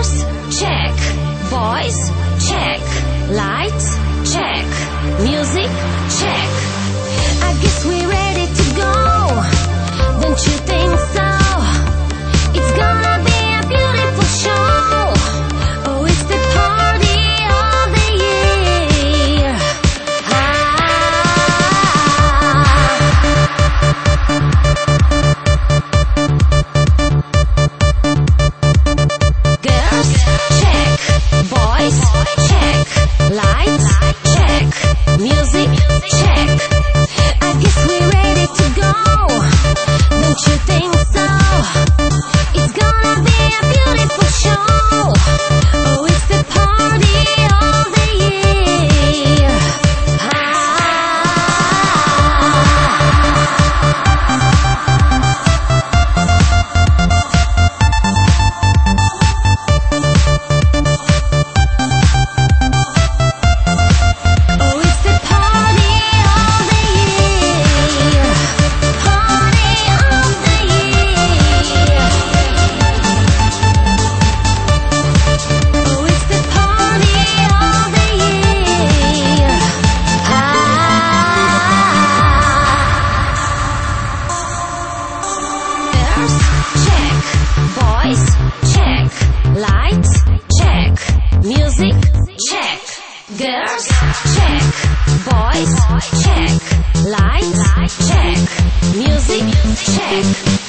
Girls, check. Boys, check. Lights, check. Music, check. I guess we're ready to go. Don't you think so? It's gonna be a beautiful show. Oh, it's the party of the year. Girls, check. Boys, check. Lights, check. Music, check. I guess we're ready to go. Don't you think so? It's gonna be a beautiful show. Oh, it's the party of the year. Oh, it's the party of the year. Party of the year. Oh, it's the party of the year. Girls, check. Boys, check. Lights, check. Music, check. Girls, check. Boys, check. Lights, check. Music, check.